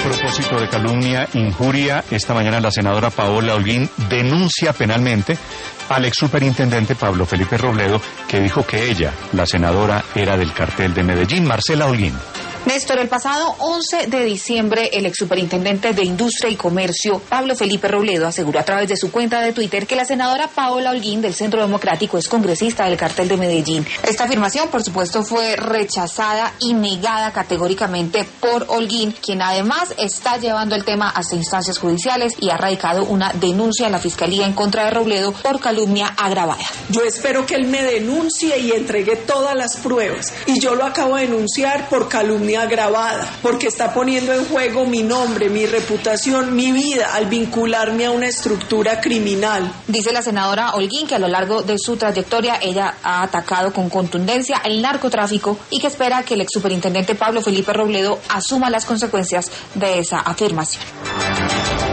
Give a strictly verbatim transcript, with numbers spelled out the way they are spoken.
propósito de calumnia, injuria, esta mañana la senadora Paola Holguín denuncia penalmente al ex superintendente Pablo Felipe Robledo, que dijo que ella, la senadora, era del cartel de Medellín. Marcela Holguín. Néstor, el pasado once de diciembre, el ex superintendente de Industria y Comercio, Pablo Felipe Robledo, aseguró a través de su cuenta de Twitter que la senadora Paola Holguín del Centro Democrático es congresista del cartel de Medellín. Esta afirmación, por supuesto, fue rechazada y negada categóricamente por Holguín, quien además está llevando el tema hasta instancias judiciales y ha radicado una denuncia en la Fiscalía en contra de Robledo por calumnia agravada. Yo espero que él me denuncie y entregue todas las pruebas, y yo lo acabo de denunciar por calumnia agravada, porque está poniendo en juego mi nombre, mi reputación, mi vida, al vincularme a una estructura criminal. Dice la senadora Holguín que a lo largo de su trayectoria ella ha atacado con contundencia el narcotráfico y que espera que el ex superintendente Pablo Felipe Robledo asuma las consecuencias de esa afirmación.